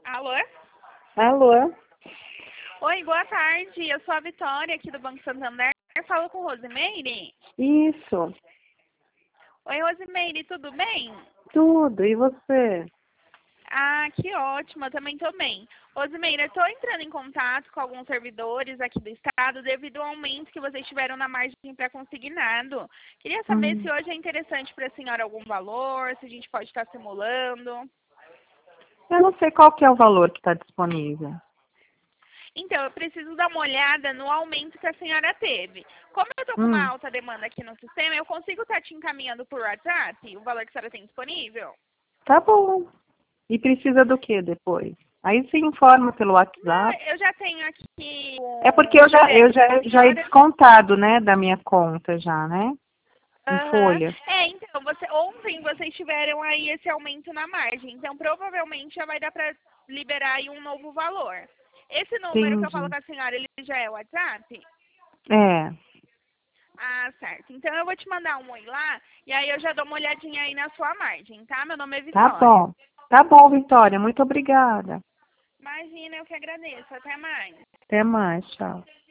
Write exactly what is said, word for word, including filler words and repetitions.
Alô? Alô? Oi, boa tarde. Eu sou a Vitória, aqui do Banco Santander. Eu falo com Rosimeire? Isso, Oi, Rosimeire, tudo bem? tudo. E você? Ah, que ótimo, eu também estou bem. Rosimeire, eu estou entrando em contato com alguns servidores aqui do estado devido ao aumento que vocês tiveram na margem pré-consignado. Queria saber Hum, se hoje é interessante para a senhora algum valor, se a gente pode estar simulando. eu não sei qual que é o valor que está disponível. Então, eu preciso dar uma olhada no aumento que a senhora teve. Como eu estou com uma Hum, alta demanda aqui no sistema, eu consigo estar te encaminhando por WhatsApp o valor que a senhora tem disponível? tá bom. E precisa do que depois? Aí você informa pelo Não, WhatsApp. eu já tenho aqui É o porque eu já, eu C P F já, da já é senhora. descontado, né, da minha conta já, né? Em Aham. folha. É, então, você, ontem vocês tiveram aí esse aumento na margem. Então, provavelmente já vai dar para liberar aí um novo valor. Esse número que eu falo Entendi. com a senhora, ele já é o WhatsApp? É, Ah, certo. Então eu vou te mandar um oi lá e aí eu já dou uma olhadinha aí na sua margem, tá? Meu nome é tá Vitória. bom. Tá bom, Vitória. Muito obrigada. Imagina, eu que agradeço. Até mais. Até mais, tchau.